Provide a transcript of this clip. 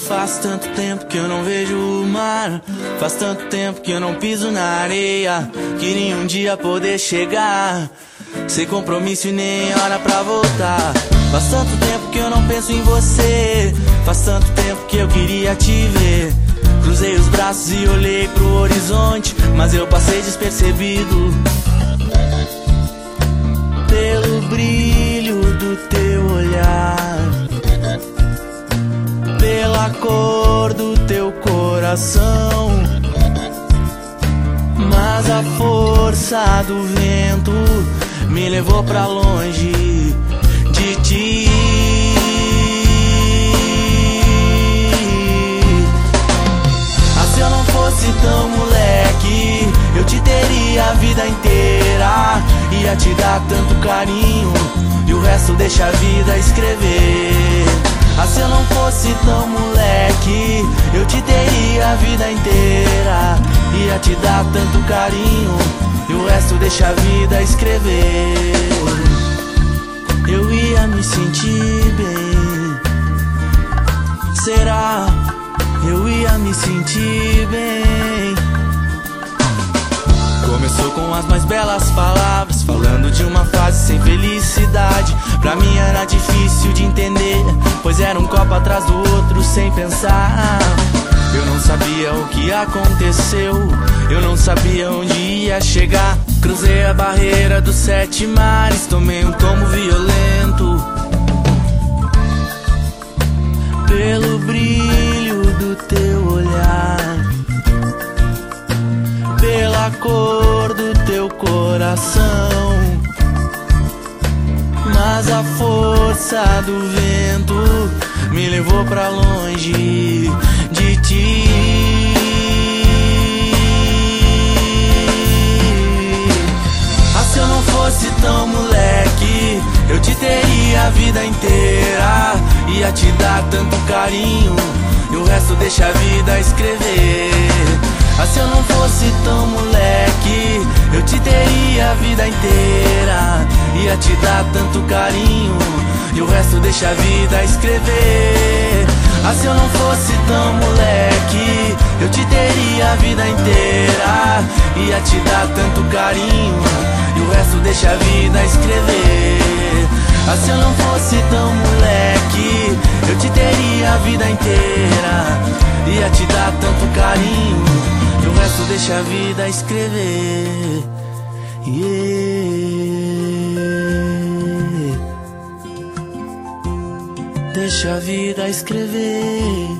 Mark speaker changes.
Speaker 1: Faz tanto tempo que eu não vejo o mar, faz tanto tempo que eu não piso na areia. Queria um dia poder chegar, sem compromisso e nem hora pra voltar. Faz tanto tempo que eu não penso em você, faz tanto tempo que eu queria te ver. Cruzei os braços e olhei pro horizonte, mas eu passei despercebido. Pelo brilho do teu olhar, pela cor do teu coração, mas a força do vento me levou pra longe de ti. Ah, se eu não fosse tão moleque, eu te teria a vida inteira, ia te dar tanto carinho e o resto deixa a vida escrever. Ah, se eu não fosse tão moleque, eu te teria a vida inteira, ia te dar tanto carinho e o resto deixa a vida escrever. Eu ia me sentir bem, será? Eu ia me sentir bem. Começou com as mais belas palavras, falando de uma fase sem felicidade. Pra mim era difícil de entender, pois era um copo atrás do outro sem pensar. Eu não sabia o que aconteceu, eu não sabia onde ia chegar. Cruzei a barreira dos 7 mares, tomei um tombo violento. Pelo brilho do teu olhar, pela cor do teu coração, mas a força do vento me levou pra longe de ti. Ah, se eu não fosse tão moleque, eu te teria a vida inteira, ia te dar tanto carinho e o resto deixa a vida escrever. Ah, se eu não fosse tão moleque, eu te teria a vida inteira, ia te dar tanto carinho e o resto deixa a vida escrever. Ah, se eu não fosse tão moleque, eu te teria a vida inteira, ia te dar tanto carinho e o resto deixa a vida escrever. Ah, se eu não fosse tão moleque, eu te teria a vida inteira, ia te dar tanto carinho e o resto deixa a vida escrever. Deixa a vida escrever.